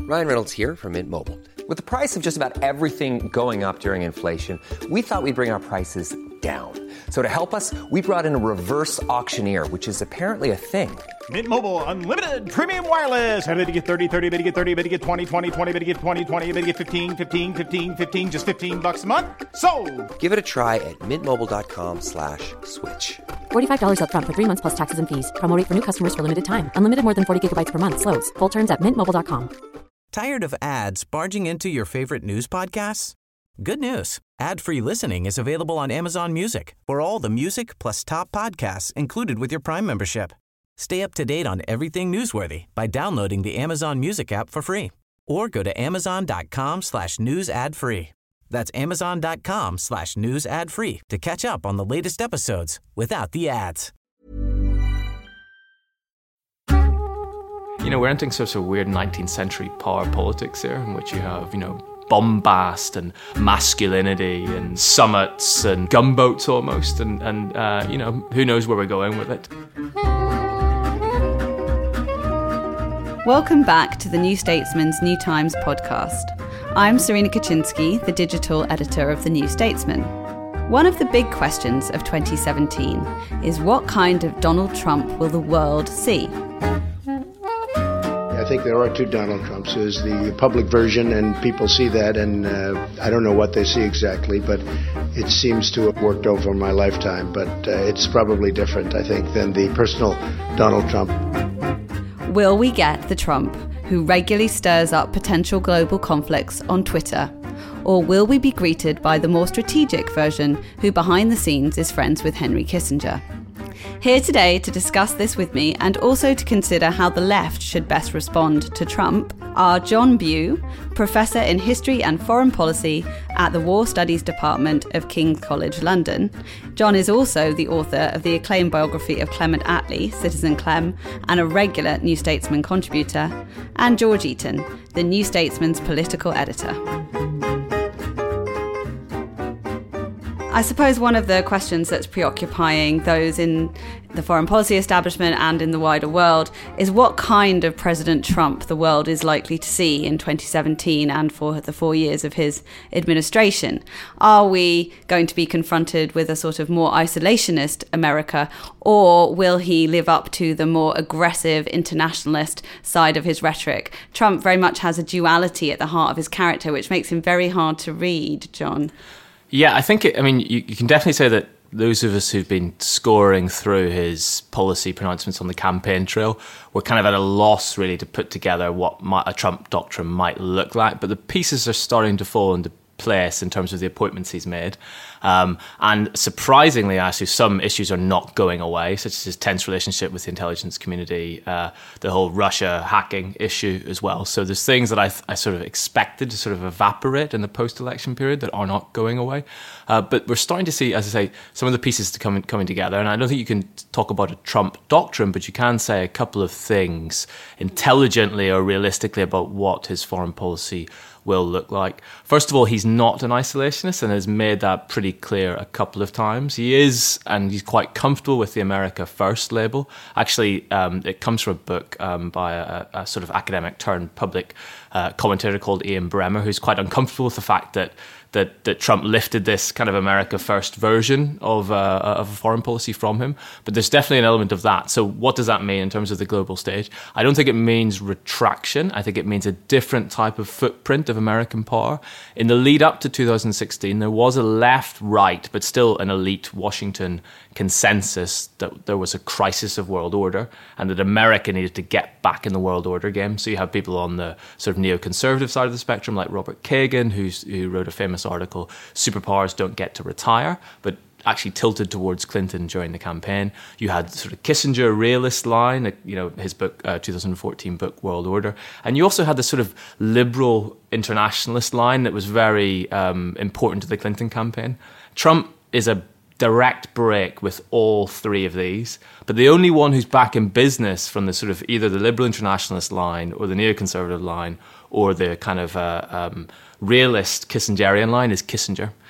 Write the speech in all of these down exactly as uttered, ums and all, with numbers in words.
Ryan Reynolds here from Mint Mobile. With the price of just about everything going up during inflation, we thought we'd bring our prices down. So to help us, we brought in a reverse auctioneer, which is apparently a thing. Mint Mobile Unlimited Premium Wireless. How to get thirty, thirty, how to get thirty, how to get twenty, twenty, twenty, how to get twenty, twenty, how to get fifteen, fifteen, fifteen, fifteen, just fifteen bucks a month? Sold! Give it a try at mintmobile.com slash switch. forty-five dollars up front for three months plus taxes and fees. Promo rate for new customers for limited time. Unlimited more than forty gigabytes per month. Slows full terms at mint mobile dot com. Tired of ads barging into your favorite news podcasts? Good news. Ad-free listening is available on Amazon Music for all the music plus top podcasts included with your Prime membership. Stay up to date on everything newsworthy by downloading the Amazon Music app for free or go to amazon.com slash news ad free. That's amazon.com slash news ad free to catch up on the latest episodes without the ads. You know, we're entering sort of weird nineteenth century power politics here, in which you have, you know, bombast and masculinity and summits and gunboats almost, and, and uh, you know, who knows where we're going with it. Welcome back to the New Statesman's New Times podcast. I'm Serena Kaczynski, the digital editor of The New Statesman. One of the big questions of twenty seventeen is, what kind of Donald Trump will the world see? I think there are two Donald Trumps. There's the public version, and people see that, and uh, I don't know what they see exactly, but it seems to have worked over my lifetime. But uh, it's probably different, I think, than the personal Donald Trump. Will we get the Trump who regularly stirs up potential global conflicts on Twitter? Or will we be greeted by the more strategic version who behind the scenes is friends with Henry Kissinger? Here today to discuss this with me and also to consider how the left should best respond to Trump are John Bew, Professor in History and Foreign Policy at the War Studies Department of King's College London. John is also the author of the acclaimed biography of Clement Attlee, Citizen Clem, and a regular New Statesman contributor, and George Eaton, the New Statesman's political editor. I suppose one of the questions that's preoccupying those in the foreign policy establishment and in the wider world is what kind of President Trump the world is likely to see in twenty seventeen and for the four years of his administration. Are we going to be confronted with a sort of more isolationist America, or will he live up to the more aggressive internationalist side of his rhetoric? Trump very much has a duality at the heart of his character, which makes him very hard to read, John. Yeah, I think, it, I mean, you, you can definitely say that those of us who've been scoring through his policy pronouncements on the campaign trail were kind of at a loss, really, to put together what might, a Trump doctrine might look like. But the pieces are starting to fall into place in terms of the appointments he's made. Um, and surprisingly, actually, some issues are not going away, such as his tense relationship with the intelligence community, uh, the whole Russia hacking issue as well. So there's things that I, I sort of expected to sort of evaporate in the post-election period that are not going away. Uh, but we're starting to see, as I say, some of the pieces to come, coming together. And I don't think you can talk about a Trump doctrine, but you can say a couple of things intelligently or realistically about what his foreign policy will look like. First of all, he's not an isolationist and has made that pretty clear a couple of times. He is, and he's quite comfortable with the America First label. Actually, um, it comes from a book um, by a, a sort of academic turned public uh, commentator called Ian Bremmer, who's quite uncomfortable with the fact that that that Trump lifted this kind of America First version of, uh, of a foreign policy from him. But there's definitely an element of that. So what does that mean in terms of the global stage? I don't think it means retraction. I think it means a different type of footprint of American power. In the lead up to two thousand sixteen, there was a left-right, but still an elite Washington consensus that there was a crisis of world order and that America needed to get back in the world order game. So you have people on the sort of neoconservative side of the spectrum like Robert Kagan, who's, who wrote a famous article, Superpowers Don't Get to Retire, but actually tilted towards Clinton during the campaign. You had sort of Kissinger realist line, you know, his book, uh, two thousand fourteen book, World Order. And you also had the sort of liberal internationalist line that was very um, important to the Clinton campaign. Trump is a direct break with all three of these, but the only one who's back in business from the sort of either the liberal internationalist line or the neoconservative line or the kind of uh, um, realist Kissingerian line is Kissinger.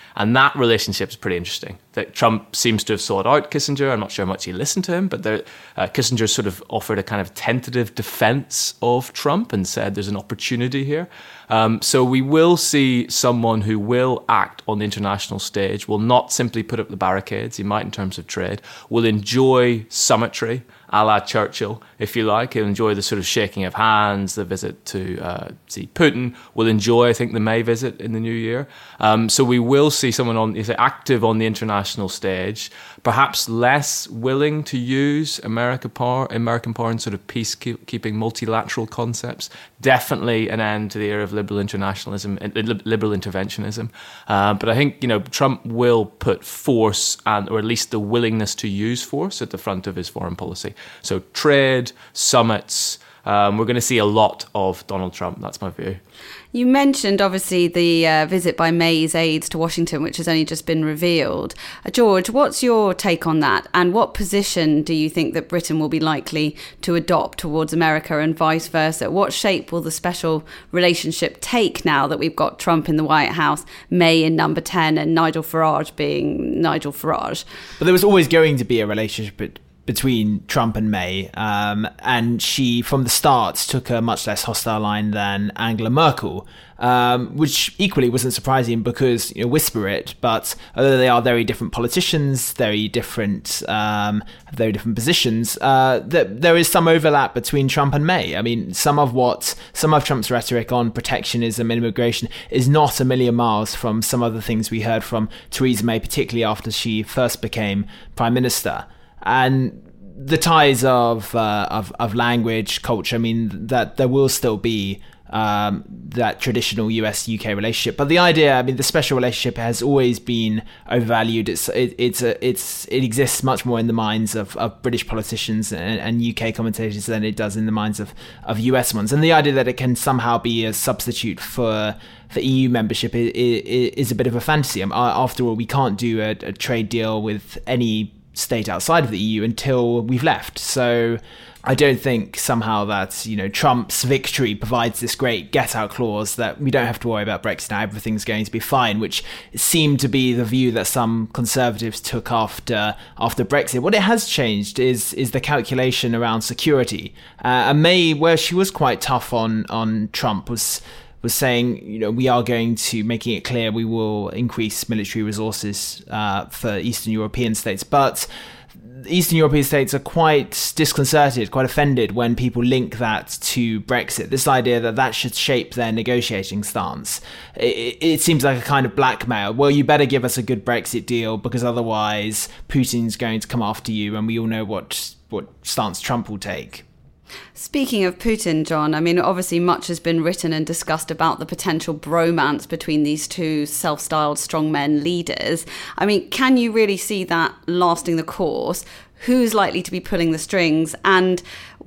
And that relationship is pretty interesting. That Trump seems to have sought out Kissinger. I'm not sure how much he listened to him, but there, uh, Kissinger sort of offered a kind of tentative defense of Trump and said there's an opportunity here. Um, so we will see someone who will act on the international stage, will not simply put up the barricades, he might in terms of trade, will enjoy summitry, a la Churchill, if you like. He'll enjoy the sort of shaking of hands, the visit to uh, see Putin. Will enjoy, I think, the May visit in the new year. Um, so we will see someone on is active on the international stage, perhaps less willing to use America power, American power in sort of peacekeeping multilateral concepts. Definitely an end to the era of liberal internationalism, liberal interventionism. Uh, but I think, you know, Trump will put force and, or at least the willingness to use force at the front of his foreign policy. So trade, summits, um, we're going to see a lot of Donald Trump. That's my view. You mentioned, obviously, the uh, visit by May's aides to Washington, which has only just been revealed. Uh, George, what's your take on that? And what position do you think that Britain will be likely to adopt towards America and vice versa? What shape will the special relationship take now that we've got Trump in the White House, May in number ten, and Nigel Farage being Nigel Farage? But there was always going to be a relationship between Trump and May, um, and she, from the start, took a much less hostile line than Angela Merkel, um, which equally wasn't surprising because, you know, whisper it, but although they are very different politicians, very different, um, very different positions, uh, that there is some overlap between Trump and May. I mean, some of what, some of Trump's rhetoric on protectionism and immigration is not a million miles from some of the things we heard from Theresa May, particularly after she first became Prime Minister. And the ties of, uh, of of language, culture, I mean, that there will still be um, that traditional U S U K relationship. But the idea, I mean, the special relationship has always been overvalued. It's it, it's a, it's it exists much more in the minds of, of British politicians and, and U K commentators than it does in the minds of, of U S ones. And the idea that it can somehow be a substitute for for E U membership is, is a bit of a fantasy. After all, we can't do a, a trade deal with any state outside of the E U until we've left. So I don't think somehow that, you know, Trump's victory provides this great get out clause that we don't have to worry about Brexit now, everything's going to be fine, which seemed to be the view that some conservatives took after after Brexit. What it has changed is is the calculation around security. Uh, and May, where she was quite tough on on Trump, was was saying, you know, we are going to, making it clear we will increase military resources uh, for Eastern European states. But Eastern European states are quite disconcerted, quite offended when people link that to Brexit. This idea that that should shape their negotiating stance. It, it seems like a kind of blackmail. Well, you better give us a good Brexit deal because otherwise Putin's going to come after you, and we all know what what stance Trump will take. Speaking of Putin, John, I mean, obviously much has been written and discussed about the potential bromance between these two self-styled strongmen leaders. I mean, can you really see that lasting the course? Who's likely to be pulling the strings? And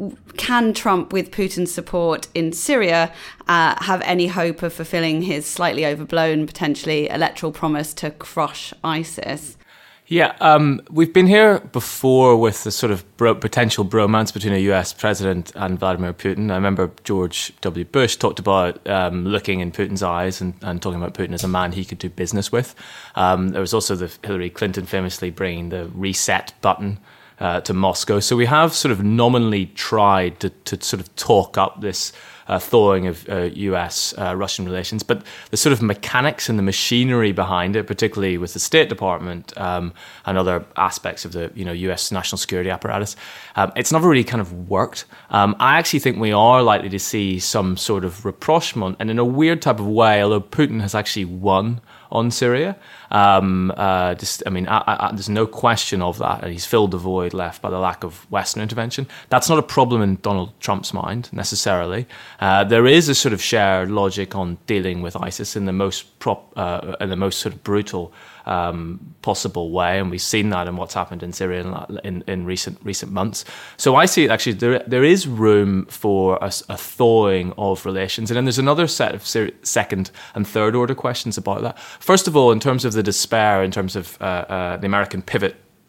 can Trump, with Putin's support in Syria, uh, have any hope of fulfilling his slightly overblown, potentially electoral promise to crush ISIS? Yeah, um, we've been here before with the sort of bro- potential bromance between a U S president and Vladimir Putin. I remember George W. Bush talked about um, looking in Putin's eyes and, and talking about Putin as a man he could do business with. Um, there was also the Hillary Clinton famously bringing the reset button uh, to Moscow. So we have sort of nominally tried to, to sort of talk up this Uh, thawing of uh, U S-Russian uh, relations, but the sort of mechanics and the machinery behind it, particularly with the State Department um, and other aspects of the you know U S national security apparatus, um, it's never really kind of worked. Um, I actually think we are likely to see some sort of rapprochement, and in a weird type of way, although Putin has actually won on Syria. Um, uh, just, I mean, I, I, there's no question of that. He's filled the void left by the lack of Western intervention. That's not a problem in Donald Trump's mind, necessarily. Uh, there is a sort of shared logic on dealing with ISIS in the most prop, uh, in the most sort of brutal um, possible way, and we've seen that in what's happened in Syria in, in, in recent recent months. So I see it actually there there is room for a, a thawing of relations, and then there's another set of ser- second and third order questions about that. First of all, in terms of the despair, in terms of uh, uh, the American pivot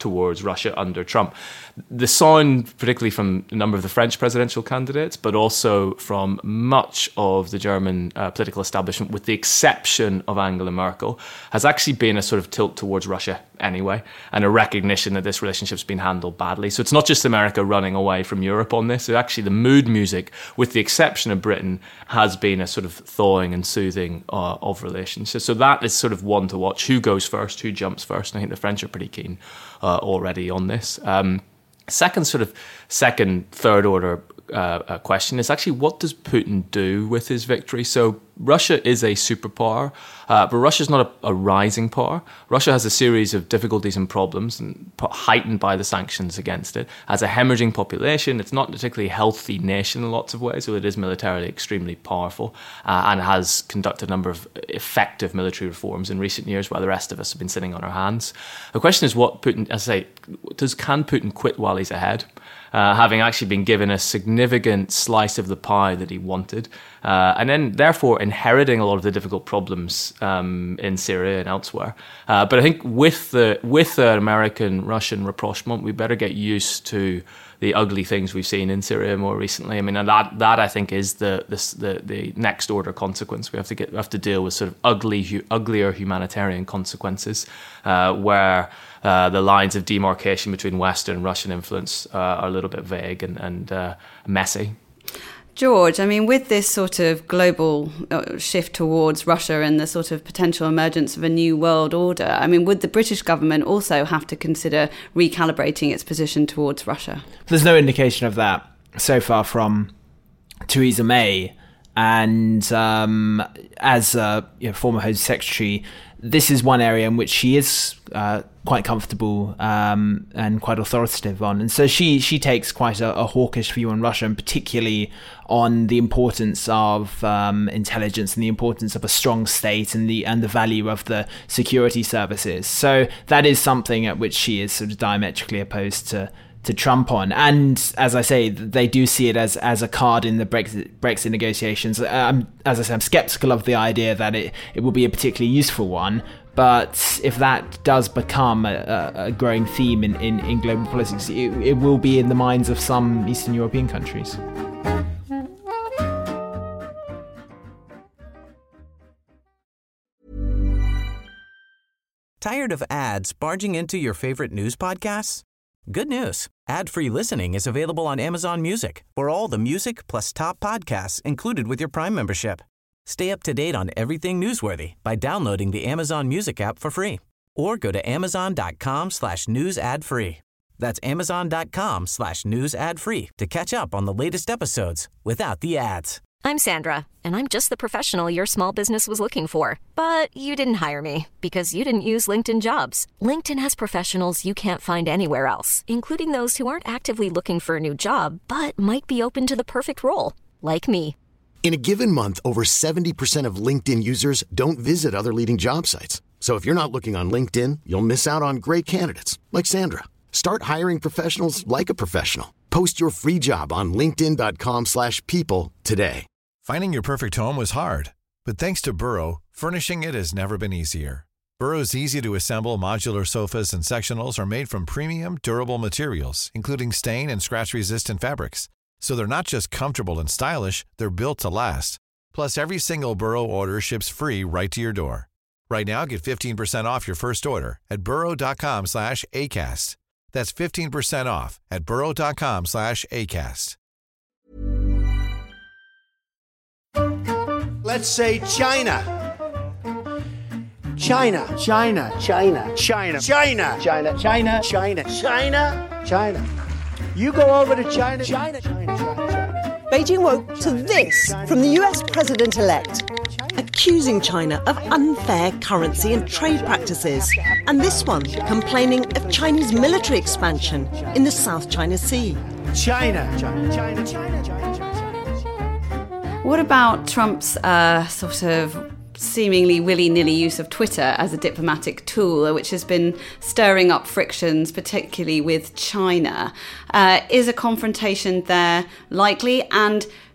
towards Russia under Trump. The sound, particularly from a number of the French presidential candidates, but also from much of the German uh, political establishment, with the exception of Angela Merkel, has actually been a sort of tilt towards Russia anyway, and a recognition that this relationship's been handled badly. So it's not just America running away from Europe on this. It actually, the mood music, with the exception of Britain, has been a sort of thawing and soothing uh, of relations. So, so that is sort of one to watch. Who goes first? Who jumps first? And I think the French are pretty keen uh, already on this. Um, second sort of second, third order uh, uh, question is actually, what does Putin do with his victory? So Russia is a superpower, uh, but Russia is not a, a rising power. Russia has a series of difficulties and problems, and heightened by the sanctions against it. As a hemorrhaging population, it's not a particularly healthy nation in lots of ways, so it is militarily extremely powerful uh, and has conducted a number of effective military reforms in recent years, while the rest of us have been sitting on our hands. The question is what Putin, as I say, does can Putin quit while he's ahead? Uh, having actually been given a significant slice of the pie that he wanted, uh, and then therefore inheriting a lot of the difficult problems um, in Syria and elsewhere. Uh, but I think with the with the American-Russian rapprochement, we better get used to the ugly things we've seen in Syria more recently. I mean, and that that I think is the this, the the next order consequence. We have to get we have to deal with sort of ugly, uglier humanitarian consequences, uh, where uh, the lines of demarcation between Western and Russian influence uh, are a little bit vague and and uh, messy. George, I mean, with this sort of global shift towards Russia and the sort of potential emergence of a new world order, I mean, would the British government also have to consider recalibrating its position towards Russia? There's no indication of that so far from Theresa May. And um, as a you know, former Home Secretary, this is one area in which she is uh, quite comfortable um, and quite authoritative on. And so she she takes quite a, a hawkish view on Russia, and particularly on the importance of um, intelligence and the importance of a strong state and the and the value of the security services. So that is something at which she is sort of diametrically opposed to to Trump on. And as I say, they do see it as as a card in the Brexit Brexit negotiations. Um, as I say, I'm skeptical of the idea that it, it will be a particularly useful one. But if that does become a, a growing theme in, in, in global politics, it, it will be in the minds of some Eastern European countries. Tired of ads barging into your favorite news podcasts? Good news. Ad-free listening is available on Amazon Music for all the music plus top podcasts included with your Prime membership. Stay up to date on everything newsworthy by downloading the Amazon Music app for free, or go to amazon.com slash news ad free. That's amazon.com slash news ad free to catch up on the latest episodes without the ads. I'm Sandra, and I'm just the professional your small business was looking for. But you didn't hire me because you didn't use LinkedIn Jobs. LinkedIn has professionals you can't find anywhere else, including those who aren't actively looking for a new job, but might be open to the perfect role, like me. In a given month, over seventy percent of LinkedIn users don't visit other leading job sites. So if you're not looking on LinkedIn, you'll miss out on great candidates like Sandra. Start hiring professionals like a professional. Post your free job on linkedin.com slash people today. Finding your perfect home was hard, but thanks to Burrow, furnishing it has never been easier. Burrow's easy-to-assemble modular sofas and sectionals are made from premium, durable materials, including stain and scratch-resistant fabrics. So they're not just comfortable and stylish, they're built to last. Plus, every single Burrow order ships free right to your door. Right now, get fifteen percent off your first order at burrow.com slash ACAST. That's fifteen percent off at burrow.com slash ACAST. Let's say China. China. China. China. China. China. China. China. China. China. China. You go over to China. China. China. China. Beijing woke to this from the U S president-elect, accusing China of unfair currency and trade practices, and this one complaining of Chinese military expansion in the South China Sea. China. China. China. China. China. What about Trump's uh, sort of seemingly willy-nilly use of Twitter as a diplomatic tool, which has been stirring up frictions, particularly with China? Uh, is a confrontation there likely? And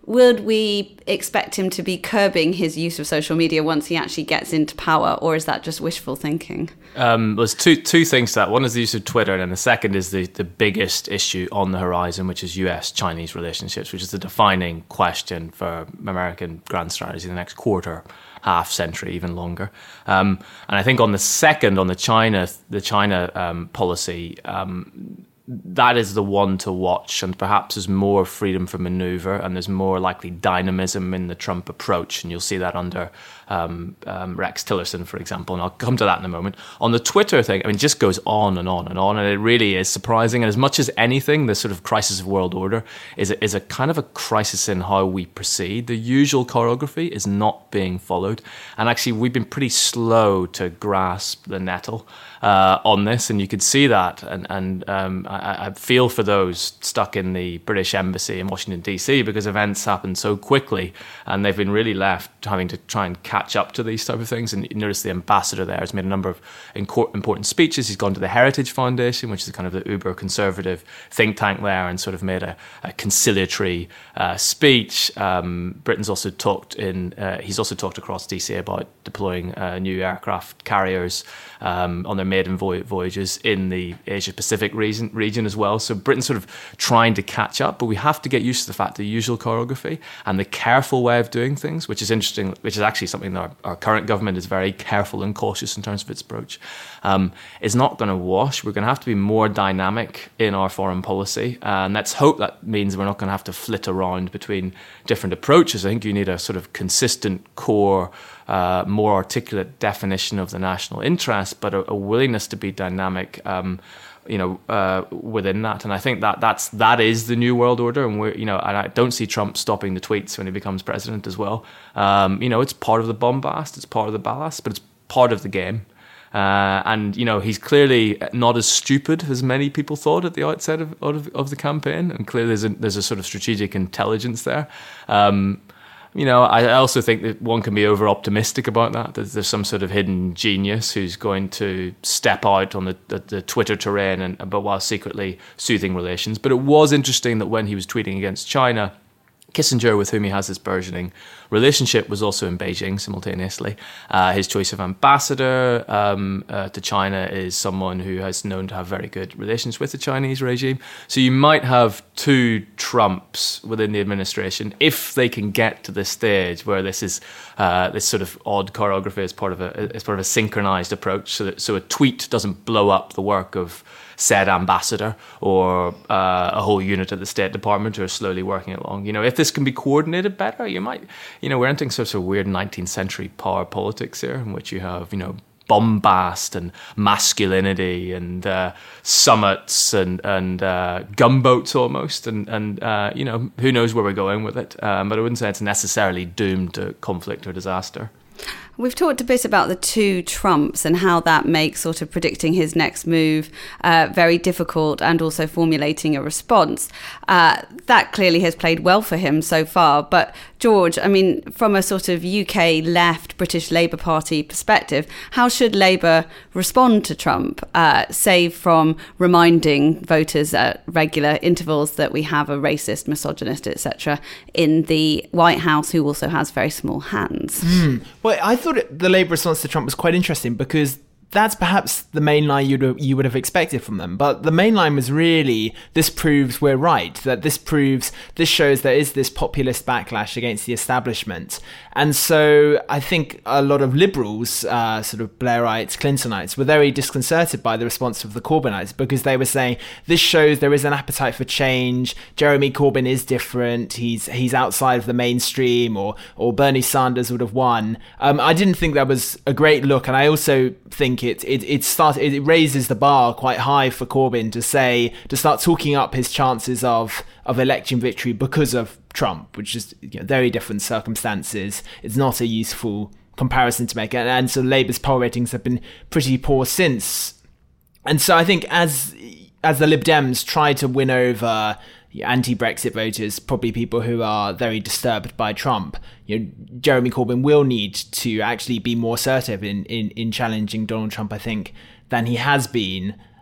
would we expect him to be curbing his use of social media once he actually gets into power, or is that just wishful thinking? Um, there's two two things to that. One is the use of Twitter, and then the second is the, the biggest issue on the horizon, which is U S Chinese relationships, which is the defining question for American grand strategy in the next quarter, half century, even longer. Um, and I think on the second, on the China the China um, policy, um, that is the one to watch, and perhaps there's more freedom for maneuver and there's more likely dynamism in the Trump approach, and you'll see that under um, um, Rex Tillerson, for example, and I'll come to that in a moment. On the Twitter thing, I mean, it just goes on and on and on, and it really is surprising, and as much as anything, this sort of crisis of world order is a, is a kind of a crisis in how we proceed. The usual choreography is not being followed, and actually we've been pretty slow to grasp the nettle uh, on this, and you could see that, and, and um, I, I feel for those stuck in the British Embassy in Washington, D C, because events happen so quickly, and they've been really left having to try and catch up to these type of things. And you notice the ambassador there has made a number of important speeches. He's gone to the Heritage Foundation, which is kind of the uber conservative think tank there, and sort of made a, a conciliatory uh, speech. Um, Britain's also talked in, uh, he's also talked across D C about deploying uh, new aircraft carriers um, on their maiden voy- voyages in the Asia Pacific region, region as well. So Britain's sort of trying to catch up, but we have to get used to the fact the usual choreography and the careful way of doing things, which is interesting, which is actually something that our, our current government is very careful and cautious in terms of its approach, um, is not going to wash. We're going to have to be more dynamic in our foreign policy, and let's hope that means we're not going to have to flit around between different approaches. I think you need a sort of consistent core, uh, more articulate definition of the national interest, but a, a willingness to be dynamic um, you know, uh, within that. And I think that that's, that is the new world order. And we're, you know, and I don't see Trump stopping the tweets when he becomes president as well. Um, you know, it's part of the bombast, it's part of the ballast, but it's part of the game. Uh, and, you know, he's clearly not as stupid as many people thought at the outset of, of, of the campaign. And clearly there's a, there's a sort of strategic intelligence there. Um, You know, I also think that one can be over-optimistic about that. There's, there's some sort of hidden genius who's going to step out on the, the, the Twitter terrain, and but while secretly soothing relations. But it was interesting that when he was tweeting against China, Kissinger, with whom he has this burgeoning relationship, was also in Beijing simultaneously. Uh, his choice of ambassador um, uh, to China is someone who has known to have very good relations with the Chinese regime. So you might have two Trumps within the administration if they can get to this stage where this is uh, this sort of odd choreography as part of a as part of a synchronized approach, so that so a tweet doesn't blow up the work of said ambassador or uh, a whole unit at the State Department who are slowly working along. You know, if this can be coordinated better, you might, you know, we're entering sort of weird nineteenth century power politics here, in which you have, you know, bombast and masculinity and uh, summits and and uh, gunboats almost, and and uh, you know, who knows where we're going with it. Um, but I wouldn't say it's necessarily doomed to conflict or disaster. We've talked a bit about the two Trumps and how that makes sort of predicting his next move uh, very difficult, and also formulating a response. Uh, that clearly has played well for him so far. But George, I mean, from a sort of U K left British Labour Party perspective, how should Labour respond to Trump, uh, save from reminding voters at regular intervals that we have a racist, misogynist, et cetera in the White House who also has very small hands? Mm. Well, I thought it, the Labour response to Trump was quite interesting, because that's perhaps the main line you'd have, you would have expected from them. But the main line was really, this proves we're right, that this proves, this shows there is this populist backlash against the establishment. And so I think a lot of liberals, uh, sort of Blairites, Clintonites, were very disconcerted by the response of the Corbynites, because they were saying, this shows there is an appetite for change. Jeremy Corbyn is different. He's he's outside of the mainstream, or or Bernie Sanders would have won. Um, I didn't think that was a great look. And I also think it it it starts it raises the bar quite high for Corbyn to say, to start talking up his chances of of election victory because of Trump, which is, you know, very different circumstances. It's not a useful comparison to make, and, and so Labour's poll ratings have been pretty poor since. And so I think as as the Lib Dems try to win over anti-Brexit voters, probably people who are very disturbed by Trump, you know, Jeremy Corbyn will need to actually be more assertive in, in, in challenging Donald Trump, I think, than he has been.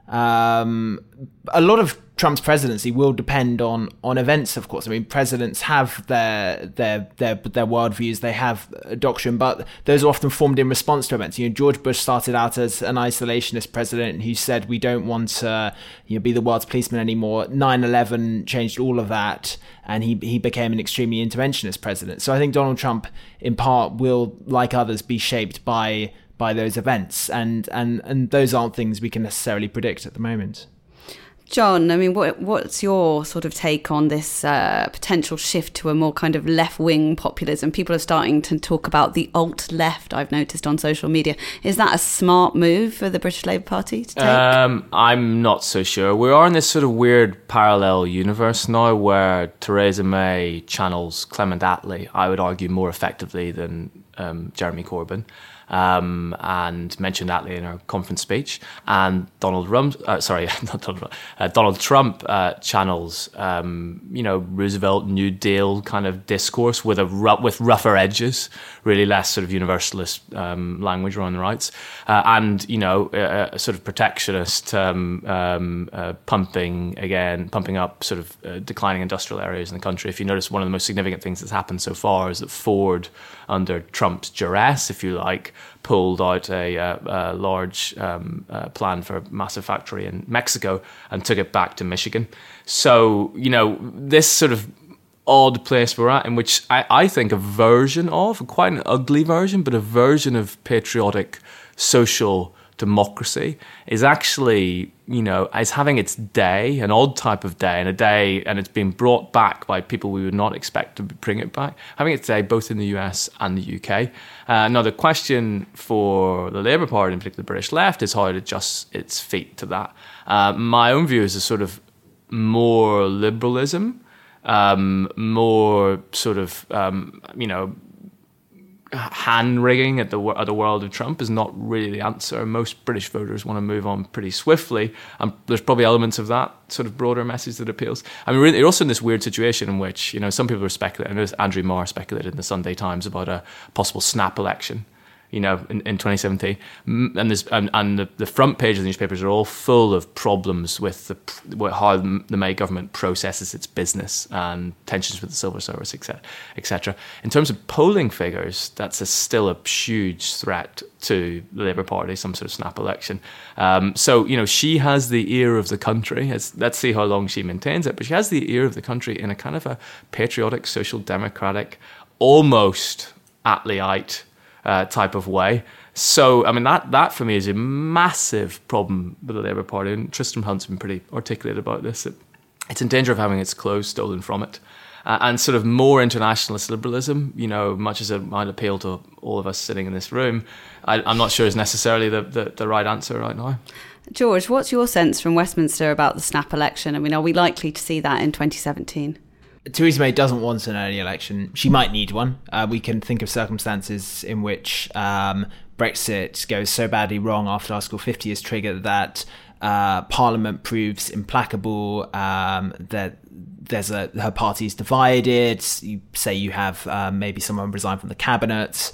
Um, a lot of Trump's presidency will depend on on events, of course. I mean, presidents have their their their their worldviews, they have a doctrine, but those are often formed in response to events. You know, George Bush started out as an isolationist president who said we don't want to, you know, be the world's policeman anymore. nine eleven changed all of that, and he he became an extremely interventionist president. So I think Donald Trump, in part, will, like others, be shaped by by those events, and and and those aren't things we can necessarily predict at the moment. John, I mean, what what's your sort of take on this uh, potential shift to a more kind of left-wing populism? People are starting to talk about the alt-left, I've noticed on social media. Is that a smart move for the British Labour Party to take? Um, I'm not so sure. We are in this sort of weird parallel universe now where Theresa May channels Clement Attlee, I would argue, more effectively than um, Jeremy Corbyn. Um, and mentioned Attlee in her conference speech, and Donald Rum, uh, sorry, not Donald, uh, Donald Trump uh, channels, um, you know, Roosevelt New Deal kind of discourse with a ru- with rougher edges, really less sort of universalist um, language around the rights, uh, and you know, a, a sort of protectionist, um, um, uh, pumping again, pumping up sort of uh, declining industrial areas in the country. If you notice, one of the most significant things that's happened so far is that Ford, under Trump's duress, if you like, pulled out a, a, a large um, uh, plan for a massive factory in Mexico and took it back to Michigan. So, you know, this sort of odd place we're at, in which I, I think a version of, quite an ugly version, but a version of patriotic social democracy is actually, you know, is having its day, an odd type of day, and a day, and it's been brought back by people we would not expect to bring it back, having its day both in the U S and the U K. Uh, now, the question for the Labour Party, in particular the British left, is how it adjusts its feet to that. Uh, my own view is a sort of more liberalism, um, more sort of, um, you know, hand-wringing at the, at the world of Trump is not really the answer. Most British voters want to move on pretty swiftly, and there's probably elements of that sort of broader message that appeals. I mean, we're also in this weird situation in which, you know, some people are speculating, I know Andrew Marr speculated in the Sunday Times about a possible snap election, you know, in, in twenty seventeen, and this and, and the, the front page of the newspapers are all full of problems with the how the May government processes its business and tensions with the civil service, et cetera. In terms of polling figures, that's a, still a huge threat to the Labour Party, some sort of snap election. Um, so, you know, she has the ear of the country. It's, let's see how long she maintains it, but she has the ear of the country in a kind of a patriotic, social democratic, almost Attleeite Uh, type of way. So, I mean, that that for me is a massive problem with the Labour Party, and Tristram Hunt's been pretty articulate about this. It, it's in danger of having its clothes stolen from it. Uh, and sort of more internationalist liberalism, you know, much as it might appeal to all of us sitting in this room, I, I'm not sure is necessarily the, the, the right answer right now. George, what's your sense from Westminster about the snap election? I mean, are we likely to see that in twenty seventeen? Theresa May doesn't want an early election. She might need one. Uh, we can think of circumstances in which um, Brexit goes so badly wrong after Article fifty is triggered that uh, Parliament proves implacable, um, that there's a her party's divided. You say you have uh, maybe someone resign from the cabinet.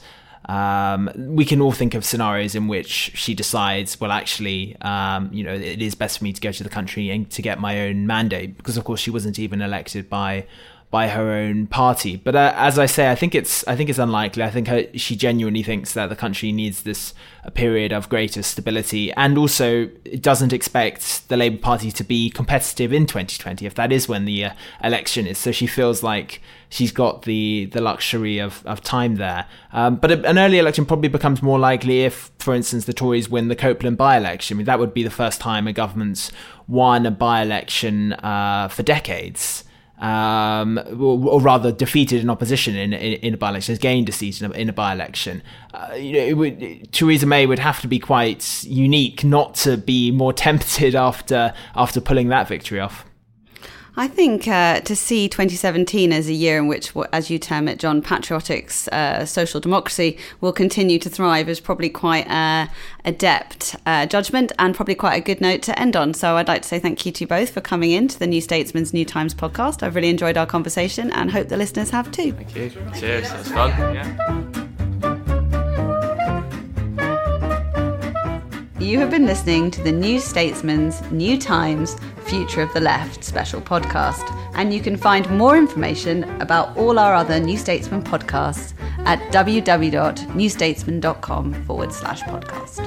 Um, we can all think of scenarios in which she decides, well, actually, um, you know, it is best for me to go to the country and to get my own mandate, because, of course, she wasn't even elected by by her own party. But uh, as I say, I think it's I think it's unlikely. I think her, she genuinely thinks that the country needs this a period of greater stability, and also it doesn't expect the Labour Party to be competitive in twenty twenty, if that is when the uh, election is. So she feels like she's got the the luxury of, of time there. Um, but a, an early election probably becomes more likely if, for instance, the Tories win the Copeland by-election. I mean, that would be the first time a government's won a by-election uh, for decades. Um, or, or rather defeated an opposition in, in, in a by-election, has gained a seat in a, in a by-election. Uh, you know, it would, Theresa May would have to be quite unique not to be more tempted after after pulling that victory off. I think uh, to see twenty seventeen as a year in which, as you term it, John, patriotic's uh, social democracy will continue to thrive is probably quite uh, adept uh, judgment, and probably quite a good note to end on. So I'd like to say thank you to you both for coming in to the New Statesman's New Times podcast. I've really enjoyed our conversation and hope the listeners have too. Thank you. Cheers. That was fun. Yeah. You have been listening to the New Statesman's New Times Future of the Left special podcast, and you can find more information about all our other New Statesman podcasts at www.newstatesman.com forward slash podcast.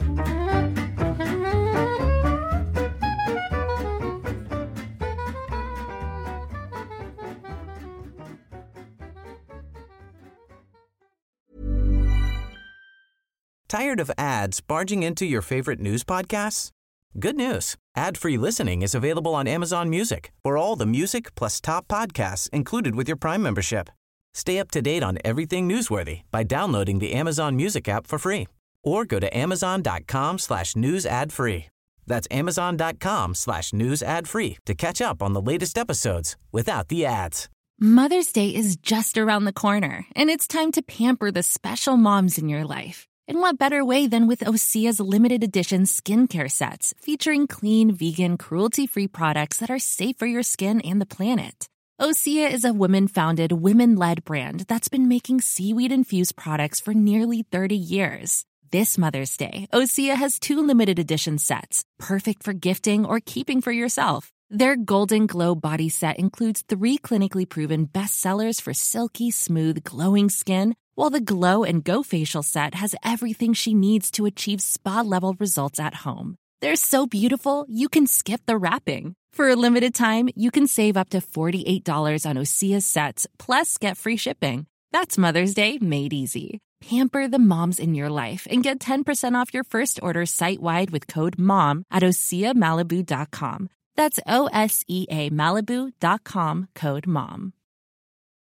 Tired of ads barging into your favorite news podcasts? Good news. Ad-free listening is available on Amazon Music for all the music plus top podcasts included with your Prime membership. Stay up to date on everything newsworthy by downloading the Amazon Music app for free or go to amazon.com slash news ad free. That's amazon.com slash news ad free to catch up on the latest episodes without the ads. Mother's Day is just around the corner, and it's time to pamper the special moms in your life. And what better way than with Osea's limited edition skincare sets featuring clean, vegan, cruelty-free products that are safe for your skin and the planet. Osea is a women-founded, women-led brand that's been making seaweed-infused products for nearly thirty years. This Mother's Day, Osea has two limited edition sets, perfect for gifting or keeping for yourself. Their Golden Glow body set includes three clinically proven bestsellers for silky, smooth, glowing skin, while the Glow and Go facial set has everything she needs to achieve spa-level results at home. They're so beautiful, you can skip the wrapping. For a limited time, you can save up to forty-eight dollars on Osea's sets, plus get free shipping. That's Mother's Day made easy. Pamper the moms in your life and get ten percent off your first order site-wide with code MOM at osea malibu dot com. That's O S E A Malibu dot com, code MOM.